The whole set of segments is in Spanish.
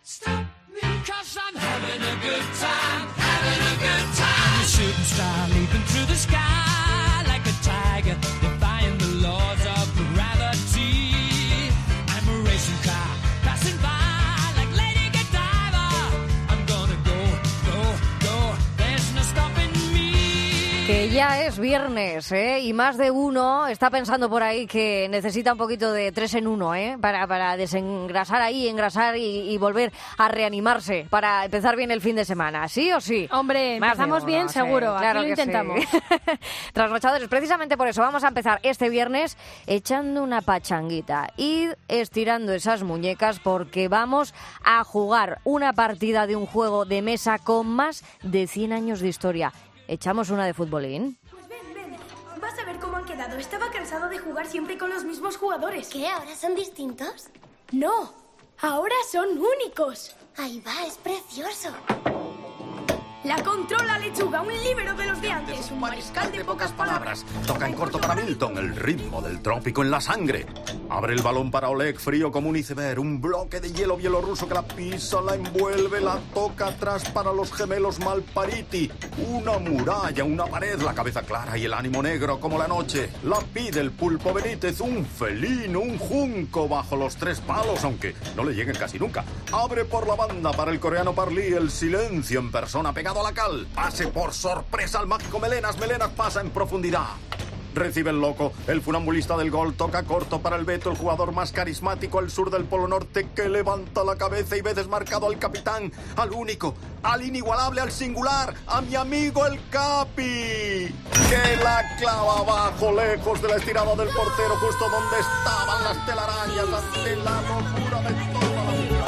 Stop me 'cause I'm having a good time, having a good time. I'm a shooting star leaping through the sky like a tiger, defying the laws of gravity. I'm a racing car passing by like Lady Godiva. I'm gonna go, go, go. There's no stopping me. Que ya es viernes, y más de uno está pensando por ahí que necesita un poquito de 3 en 1, para desengrasar ahí, engrasar y volver a reanimarse para empezar bien el fin de semana, ¿sí o sí? Hombre, empezamos bien, seguro, claro, aquí lo intentamos. Sí. Trasnochadores, precisamente por eso vamos a empezar este viernes echando una pachanguita y estirando esas muñecas porque vamos a jugar una partida de un juego de mesa con más de 100 años de historia. ¿Echamos una de futbolín? Pues ven. Vas a ver cómo han quedado. Estaba cansado de jugar siempre con los mismos jugadores. ¿Qué? ¿Ahora son distintos? No, ahora son únicos. Ahí va, es precioso. La controla Lechuga, un líbero de los de antes, un mariscal de pocas palabras. Toca en corto para Milton, el ritmo del trópico en la sangre. Abre el balón para Oleg, frío como un iceberg. Un bloque de hielo bielorruso que la pisa, la envuelve, la toca atrás para los gemelos Malpariti. Una muralla, una pared, la cabeza clara y el ánimo negro como la noche. La pide el pulpo Benítez, un felino, un junco bajo los 3 palos, aunque no le lleguen casi nunca. Abre por la banda para el coreano Parlí, el silencio en persona pegado a la cal. Pase por sorpresa al mágico Melenas pasa en profundidad. Recibe el loco, el funambulista del gol, toca corto para el Beto, el jugador más carismático al sur del Polo Norte que levanta la cabeza y ve desmarcado al capitán, al único, al inigualable, al singular, a mi amigo el Capi, que la clava abajo, lejos de la estirada del portero, justo donde estaban las telarañas ante la locura de toda la vida.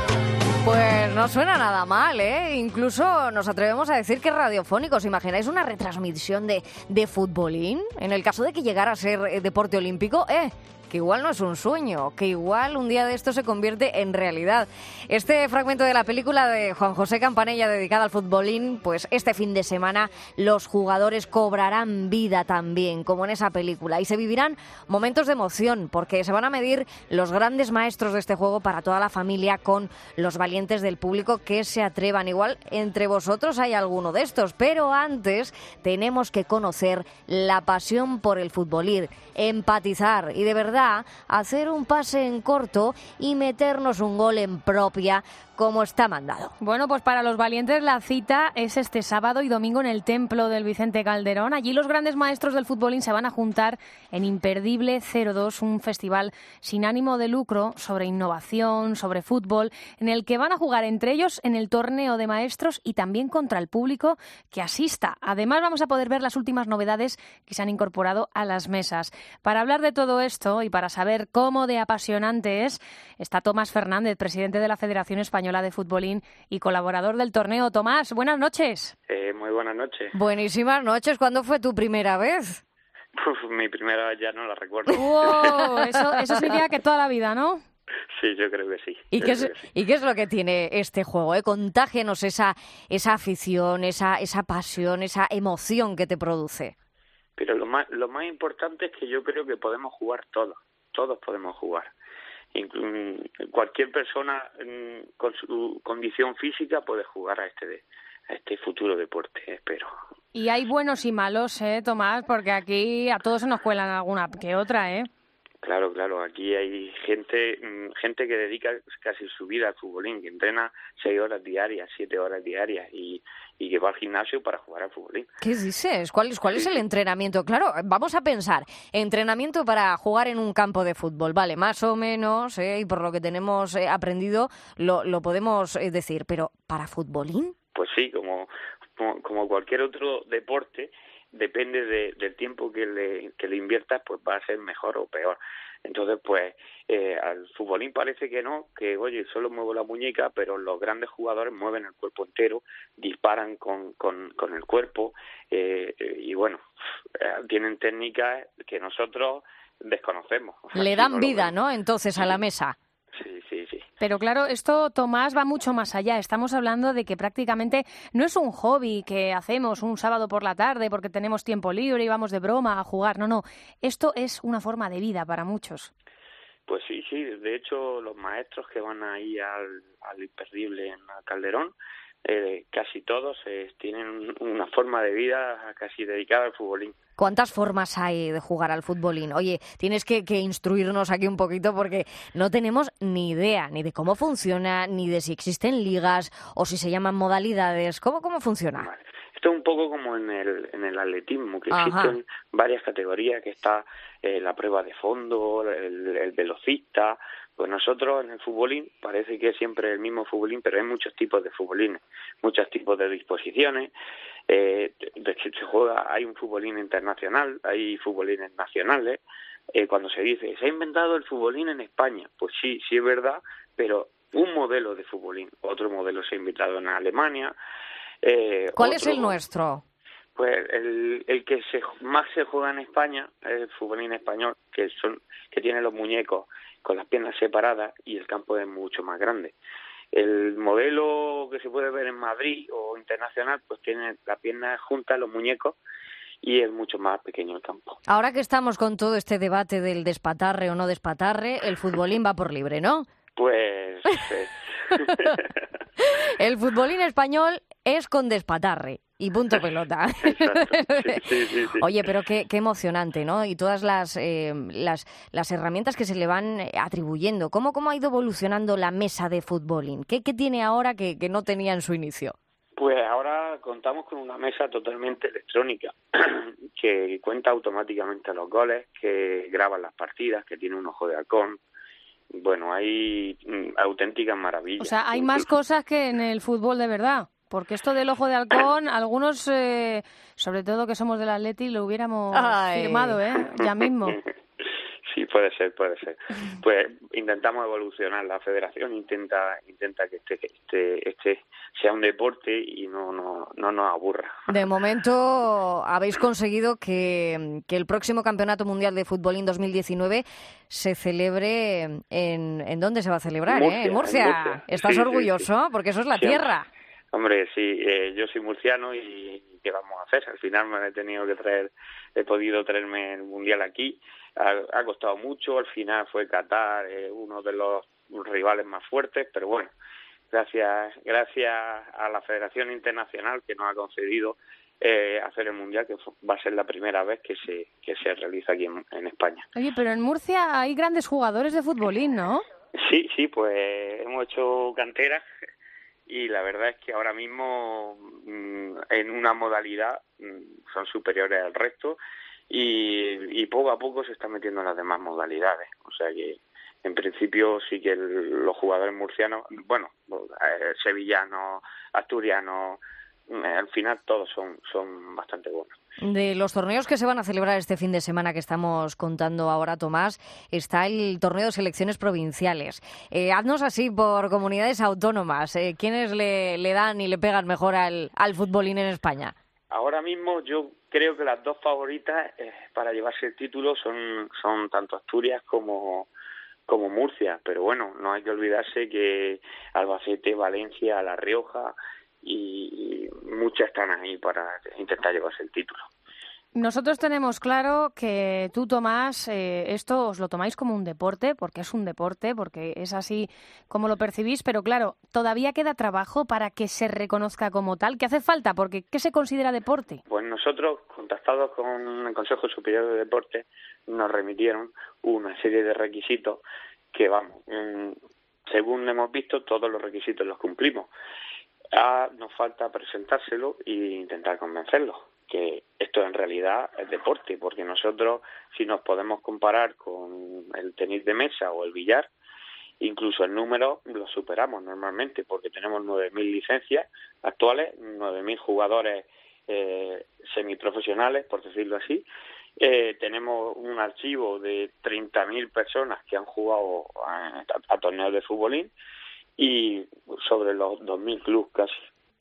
Pues no suena nada mal, Incluso nos atrevemos a decir que es radiofónico. ¿Os imagináis una retransmisión de futbolín? En el caso de que llegara a ser deporte olímpico, que igual no es un sueño, que igual un día de esto se convierte en realidad. Este fragmento de la película de Juan José Campanella dedicada al futbolín, pues este fin de semana los jugadores cobrarán vida también, como en esa película, y se vivirán momentos de emoción, porque se van a medir los grandes maestros de este juego para toda la familia con los valientes del público que se atrevan. Igual entre vosotros hay alguno de estos, pero antes tenemos que conocer la pasión por el futbolín, empatizar y de verdad hacer un pase en corto y meternos un gol en propia como está mandado. Bueno, pues para los valientes la cita es este sábado y domingo en el Templo del Vicente Calderón. Allí los grandes maestros del futbolín se van a juntar en Imperdible 02, un festival sin ánimo de lucro sobre innovación, sobre fútbol, en el que van a jugar entre ellos en el torneo de maestros y también contra el público que asista. Además vamos a poder ver las últimas novedades que se han incorporado a las mesas. Para hablar de todo esto y para saber cómo de apasionante es, está Tomás Fernández, presidente de la Federación Española de Futbolín y colaborador del torneo. Tomás, buenas noches. Muy buenas noches. Buenísimas noches. ¿Cuándo fue tu primera vez? Mi primera vez ya no la recuerdo. ¡Wow! Eso significa que toda la vida, ¿no? Sí, yo creo que sí. ¿Y qué es lo que tiene este juego? Contágenos esa afición, esa pasión, esa emoción que te produce. Pero lo más importante es que yo creo que podemos jugar todos podemos jugar. Cualquier persona con su condición física puede jugar a este futuro deporte, espero. Y hay buenos y malos, Tomás, porque aquí a todos se nos cuelan alguna que otra, Claro, aquí hay gente que dedica casi su vida al futbolín, que entrena 6 horas diarias, 7 horas diarias y que va al gimnasio para jugar al futbolín. ¿Qué dices? ¿Cuál es el entrenamiento? Claro, vamos a pensar, entrenamiento para jugar en un campo de fútbol, vale, más o menos, y por lo que tenemos aprendido lo podemos decir, pero ¿para futbolín? Pues sí, como cualquier otro deporte, depende del tiempo que le inviertas, pues va a ser mejor o peor. Entonces, pues, al futbolín parece que no, que, oye, solo muevo la muñeca, pero los grandes jugadores mueven el cuerpo entero, disparan con el cuerpo, y bueno, tienen técnicas que nosotros desconocemos. Le dan vida, ¿no?, entonces, a la mesa. Sí. Pero claro, esto, Tomás, va mucho más allá. Estamos hablando de que prácticamente no es un hobby que hacemos un sábado por la tarde porque tenemos tiempo libre y vamos de broma a jugar. No. Esto es una forma de vida para muchos. Pues sí, de hecho los maestros que van ahí al imperdible en Calderón, casi todos tienen una forma de vida casi dedicada al futbolín. ¿Cuántas formas hay de jugar al futbolín? Oye, tienes que instruirnos aquí un poquito porque no tenemos ni idea ni de cómo funciona, ni de si existen ligas o si se llaman modalidades. ¿Cómo funciona? Vale. Esto es un poco como en el atletismo, que Ajá. existen varias categorías, que está la prueba de fondo, el velocista. Pues nosotros en el futbolín parece que es siempre el mismo futbolín, pero hay muchos tipos de futbolines, muchos tipos de disposiciones. Se juega, hay un futbolín internacional, hay futbolines nacionales. Cuando se dice, se ha inventado el futbolín en España, pues sí es verdad, pero un modelo de futbolín, otro modelo se ha inventado en Alemania. ¿Cuál es el nuestro? Pues el que más se juega en España es el futbolín español, que tiene los muñecos con las piernas separadas y el campo es mucho más grande. El modelo que se puede ver en Madrid o internacional, pues tiene las piernas juntas, los muñecos, y es mucho más pequeño el campo. Ahora que estamos con todo este debate del despatarre o no despatarre, el futbolín va por libre, ¿no? Pues... El futbolín español es con despatarre y punto pelota. Exacto. Sí. Oye, pero qué emocionante, ¿no? Y todas las herramientas que se le van atribuyendo. ¿Cómo ha ido evolucionando la mesa de futbolín? ¿Qué tiene ahora que no tenía en su inicio? Pues ahora contamos con una mesa totalmente electrónica que cuenta automáticamente los goles, que graba las partidas, que tiene un ojo de halcón. Bueno, hay auténticas maravillas. O sea, hay más cosas que en el fútbol de verdad. Porque esto del ojo de halcón, algunos, sobre todo que somos del Atleti, lo hubiéramos firmado, ya mismo. Sí, puede ser. Pues intentamos evolucionar. La federación intenta que este sea un deporte y no nos aburra. De momento habéis conseguido que el próximo Campeonato Mundial de Fútbolín 2019 se celebre ¿en dónde se va a celebrar? Murcia, En Murcia. ¿Estás orgulloso? Porque eso es la tierra. Hombre, sí, yo soy murciano y ¿qué vamos a hacer? Al final he podido traerme el Mundial aquí. Ha costado mucho, al final fue Qatar uno de los rivales más fuertes, pero bueno, gracias a la Federación Internacional que nos ha concedido hacer el Mundial, que va a ser la primera vez que se realiza aquí en España. Oye, pero en Murcia hay grandes jugadores de futbolín, ¿no? Sí, pues hemos hecho cantera. Y la verdad es que ahora mismo en una modalidad son superiores al resto y poco a poco se están metiendo en las demás modalidades. O sea que en principio sí que los jugadores murcianos, bueno, sevillanos, asturianos, al final todos son bastante buenos. De los torneos que se van a celebrar este fin de semana que estamos contando ahora, Tomás, está el torneo de selecciones provinciales. Haznos así por comunidades autónomas. ¿Quiénes le dan y le pegan mejor al futbolín en España? Ahora mismo yo creo que las dos favoritas para llevarse el título son tanto Asturias como Murcia. Pero bueno, no hay que olvidarse que Albacete, Valencia, La Rioja y muchas están ahí para intentar llevarse el título. Nosotros tenemos claro que tú, Tomás, esto os lo tomáis como un deporte, porque es un deporte, porque es así como lo percibís, pero claro, todavía queda trabajo para que se reconozca como tal. ¿Qué hace falta? Porque ¿qué se considera deporte? Pues nosotros, contactados con el Consejo Superior de Deportes, nos remitieron una serie de requisitos que, según hemos visto, todos los requisitos los cumplimos. Nos falta presentárselo e intentar convencerlos que esto en realidad es deporte, porque nosotros, si nos podemos comparar con el tenis de mesa o el billar, incluso el número lo superamos normalmente, porque tenemos 9.000 licencias actuales, 9.000 jugadores semiprofesionales, por decirlo así. Tenemos un archivo de 30.000 personas que han jugado a torneos de futbolín y sobre los 2.000 clubes casi.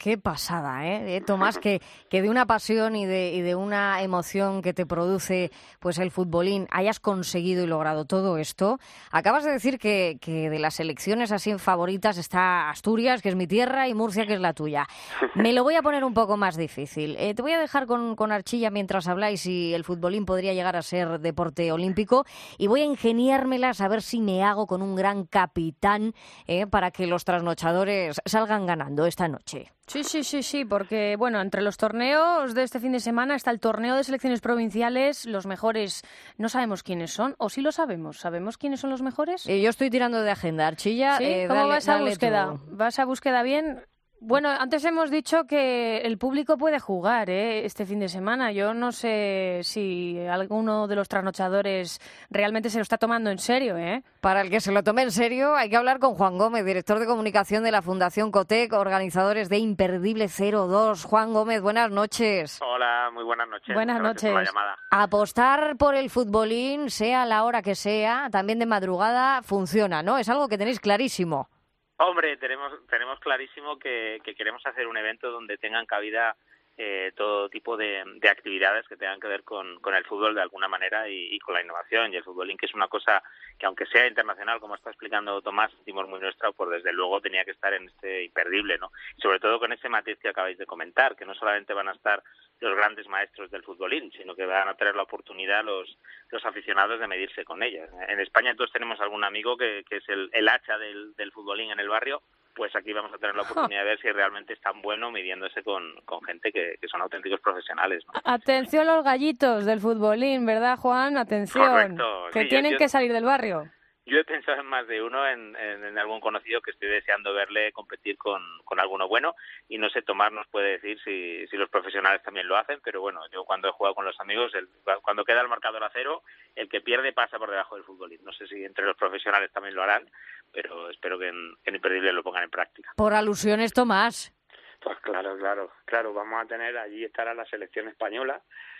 qué pasada, Tomás, que de una pasión y de una emoción que te produce pues el futbolín hayas conseguido y logrado todo esto. Acabas de decir que de las selecciones así favoritas está Asturias, que es mi tierra, y Murcia, que es la tuya. Me lo voy a poner un poco más difícil. Te voy a dejar con archilla mientras habláis si el futbolín podría llegar a ser deporte olímpico, y voy a ingeniármelas a ver si me hago con un gran capitán para que los trasnochadores salgan ganando esta noche. Sí, porque, bueno, entre los torneos de este fin de semana está el torneo de selecciones provinciales. Los mejores no sabemos quiénes son, o sí lo sabemos. ¿Sabemos quiénes son los mejores? Yo estoy tirando de agenda, Archilla. ¿Sí? ¿Cómo va esa búsqueda? ¿Vas a búsqueda bien? Bueno, antes hemos dicho que el público puede jugar este fin de semana. Yo no sé si alguno de los trasnochadores realmente se lo está tomando en serio, Para el que se lo tome en serio hay que hablar con Juan Gómez, director de comunicación de la Fundación Cotec, organizadores de Imperdible 02. Juan Gómez, buenas noches. Hola, muy buenas noches. Buenas noches. Por la llamada. Apostar por el futbolín, sea la hora que sea, también de madrugada, funciona, ¿no? Es algo que tenéis clarísimo. Hombre, tenemos clarísimo que queremos hacer un evento donde tengan cabida todo tipo de actividades que tengan que ver con el fútbol de alguna manera y con la innovación. Y el futbolín, que es una cosa que, aunque sea internacional, como está explicando Tomás, sentimos muy nuestra, pues desde luego tenía que estar en este imperdible, ¿no? Y sobre todo con ese matiz que acabáis de comentar, que no solamente van a estar los grandes maestros del futbolín, sino que van a tener la oportunidad los aficionados de medirse con ellas. En España todos tenemos algún amigo que es el hacha del futbolín en el barrio. Pues aquí vamos a tener la oportunidad de ver si realmente es tan bueno midiéndose con gente que son auténticos profesionales, ¿no? Atención los gallitos del futbolín, ¿verdad, Juan? Atención, correcto, que sí, tienen que salir del barrio. Yo he pensado en más de uno, en algún conocido que estoy deseando verle competir con alguno bueno, y no sé, Tomás nos puede decir si los profesionales también lo hacen, pero bueno, yo cuando he jugado con los amigos, cuando queda el marcador a 0, el que pierde pasa por debajo del futbolín. No sé si entre los profesionales también lo harán, pero espero que en Imperdible lo pongan en práctica. Por alusiones, Tomás. Pues claro, vamos a tener, allí estará la selección española,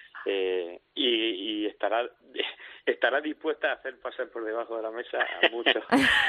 y estará dispuesta a hacer pasar por debajo de la mesa a muchos.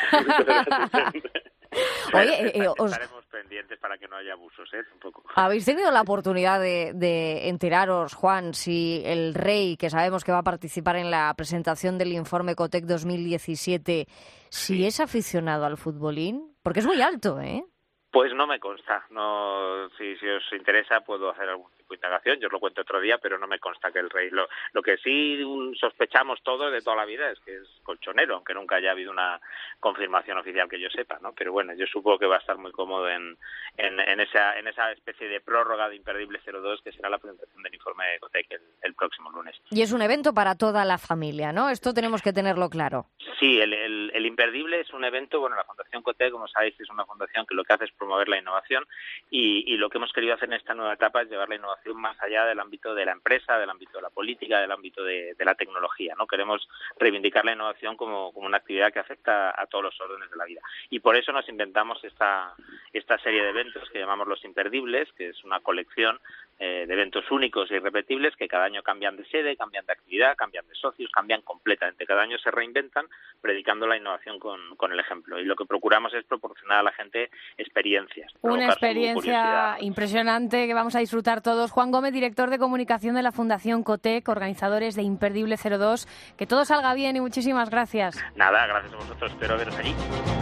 Oye, estaremos pendientes para que no haya abusos, tampoco. ¿Habéis tenido la oportunidad de enteraros, Juan, si el Rey, que sabemos que va a participar en la presentación del informe Cotec 2017, si es aficionado al futbolín? Porque es muy alto, Pues no me consta. No, si os interesa puedo hacer algún tipo de indagación. Yo os lo cuento otro día, pero no me consta que el Rey. Lo que sí sospechamos todos de toda la vida es que es colchonero, aunque nunca haya habido una confirmación oficial que yo sepa, ¿no? Pero bueno, yo supongo que va a estar muy cómodo en esa especie de prórroga de Imperdible 02, que será la presentación del informe de Cotec el próximo lunes. Y es un evento para toda la familia, ¿no? Esto tenemos que tenerlo claro. Sí, el Imperdible es un evento, bueno, la Fundación Cotec, como sabéis, es una fundación que lo que hace es promover la innovación, y lo que hemos querido hacer en esta nueva etapa es llevar la innovación más allá del ámbito de la empresa, del ámbito de la política, del ámbito de la tecnología, ¿no? Queremos reivindicar la innovación como una actividad que afecta a todos los órdenes de la vida, y por eso nos inventamos esta serie de eventos que llamamos los Imperdibles, que es una colección de eventos únicos e irrepetibles que cada año cambian de sede, cambian de actividad, cambian de socios, cambian completamente. Cada año se reinventan predicando la innovación con el ejemplo, y lo que procuramos es proporcionar a la gente experiencias. Una experiencia impresionante que vamos a disfrutar todos. Juan Gómez, director de comunicación de la Fundación Cotec, organizadores de Imperdible 02. Que todo salga bien y muchísimas gracias. Nada, gracias a vosotros. Espero veros allí.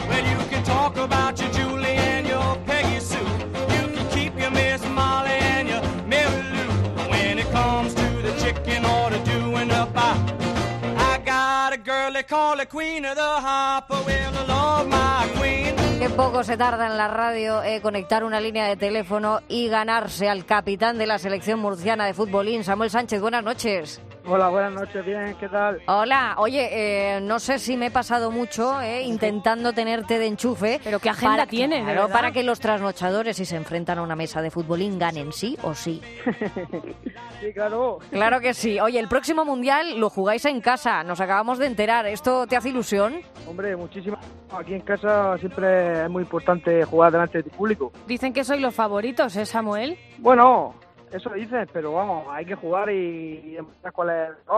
Qué poco se tarda en la radio conectar una línea de teléfono y ganarse al capitán de la selección murciana de futbolín, Samuel Sánchez. Buenas noches. Hola, buenas noches, bien, ¿qué tal? Hola, oye, no sé si me he pasado mucho intentando tenerte de enchufe. Pero qué agenda tienes, claro, para que los trasnochadores, si se enfrentan a una mesa de futbolín, ganen sí o sí. Sí, claro. Claro que sí. Oye, el próximo Mundial lo jugáis en casa, nos acabamos de enterar. ¿Esto te hace ilusión? Hombre, muchísimo. Aquí en casa siempre es muy importante jugar delante del público. Dicen que sois los favoritos, Samuel? Bueno, eso dicen, pero vamos, hay que jugar y demostrar cuál es.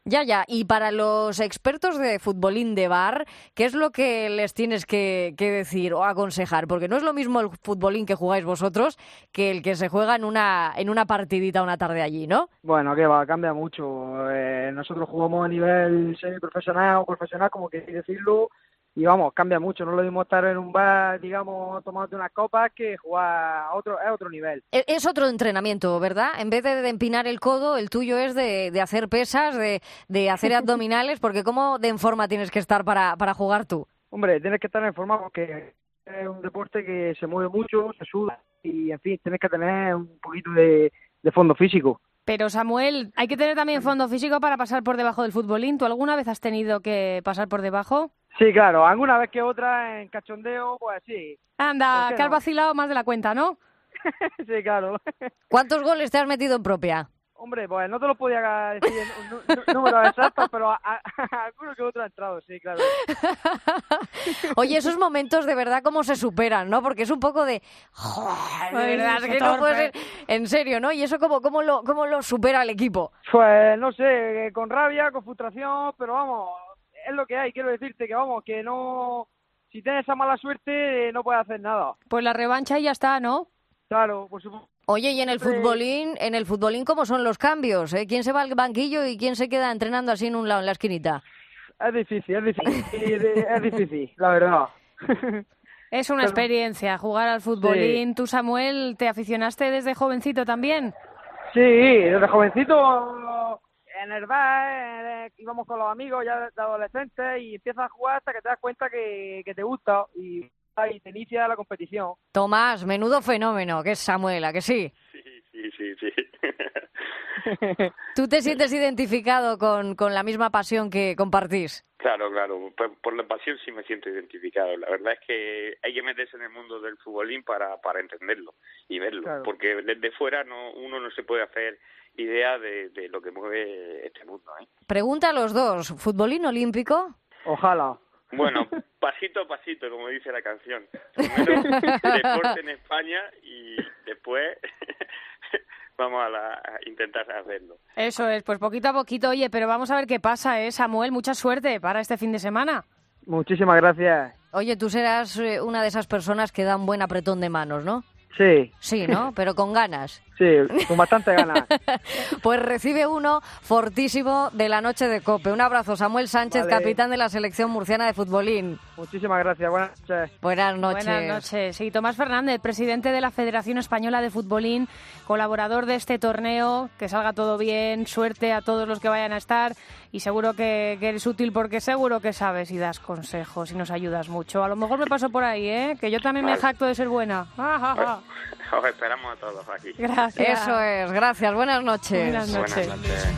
Ya. Y para los expertos de futbolín de bar, ¿qué es lo que les tienes que decir o aconsejar? Porque no es lo mismo el futbolín que jugáis vosotros que el que se juega en una partidita una tarde allí, ¿no? Bueno, que va, cambia mucho. Nosotros jugamos a nivel semiprofesional o profesional, como queréis decirlo, y vamos, cambia mucho. No es lo mismo estar en un bar, digamos, tomándote unas copas que jugar a otro nivel. Es otro entrenamiento, ¿verdad? En vez de empinar el codo, el tuyo es de hacer pesas, de hacer abdominales, porque ¿cómo de en forma tienes que estar para jugar tú? Hombre, tienes que estar en forma porque es un deporte que se mueve mucho, se suda y, en fin, tienes que tener un poquito de fondo físico. Pero, Samuel, hay que tener también fondo físico para pasar por debajo del futbolín. ¿Tú alguna vez has tenido que pasar por debajo? Sí, claro. Alguna vez que otra en cachondeo, pues sí. Anda, que has no? vacilado más de la cuenta, ¿no? Sí, claro. ¿Cuántos goles te has metido en propia? Hombre, pues no te lo podía decir en números exactos, pero alguno que otro ha entrado, sí, claro. Oye, esos momentos de verdad cómo se superan, ¿no? Porque es un poco de... Joder, de verdad, es que no puede ser... En serio, ¿no? Y eso cómo lo supera el equipo. Pues no sé, con rabia, con frustración, pero vamos, es lo que hay. Quiero decirte que vamos, que no... Si tienes esa mala suerte, no puedes hacer nada. Pues la revancha y ya está, ¿no? Claro, por supuesto. Oye, y en el futbolín, ¿cómo son los cambios? ¿Quién se va al banquillo y quién se queda entrenando así en un lado, en la esquinita? Es difícil, es difícil, la verdad. Es una experiencia jugar al futbolín. Sí. ¿Tú, Samuel, te aficionaste desde jovencito también? Sí, desde jovencito en el bar íbamos con los amigos ya de adolescentes y empiezas a jugar hasta que te das cuenta que te gusta y te inicia la competición. Tomás, menudo fenómeno, que es Samuel, ¿a que sí? Sí. ¿Tú te sientes identificado con la misma pasión que compartís? Claro. Por la pasión sí me siento identificado. La verdad es que hay que meterse en el mundo del futbolín para entenderlo y verlo. Claro. Porque desde fuera uno no se puede hacer idea de lo que mueve este mundo, ¿eh? Pregunta a los dos, ¿futbolín olímpico? Ojalá. Bueno, pasito a pasito, como dice la canción. Primero deporte en España y después vamos a intentar hacerlo. Eso es, pues poquito a poquito. Oye, pero vamos a ver qué pasa, Samuel. Mucha suerte para este fin de semana. Muchísimas gracias. Oye, tú serás una de esas personas que dan buen apretón de manos, ¿no? Sí. Sí, ¿no? Pero con ganas. Sí, con bastante ganas. Pues recibe uno fortísimo de la noche de COPE. Un abrazo, Samuel Sánchez, vale. capitán de la selección murciana de futbolín. Muchísimas gracias, buenas noches. Buenas noches. Buenas noches. Sí, Tomás Fernández, presidente de la Federación Española de Futbolín, colaborador de este torneo. Que salga todo bien, suerte a todos los que vayan a estar y seguro que eres útil porque seguro que sabes y das consejos y nos ayudas mucho. A lo mejor me paso por ahí, que yo también me jacto de ser buena. Os esperamos a todos aquí. Gracias. Eso es, gracias. Buenas noches. Buenas noches.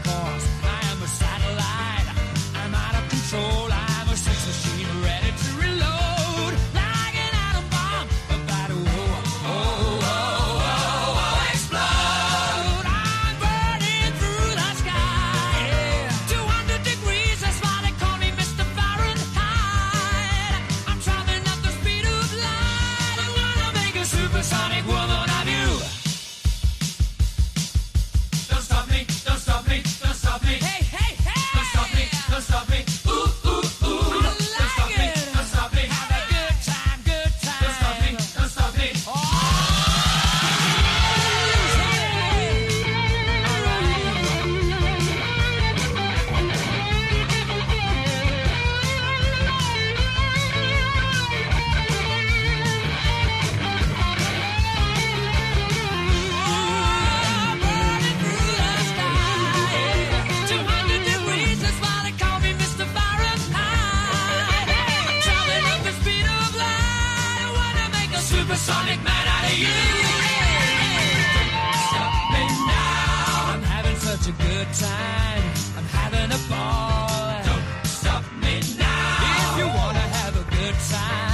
Supersonic man out of you. Stop me now. I'm having such a good time. I'm having a ball. Don't stop me now. If you wanna have a good time.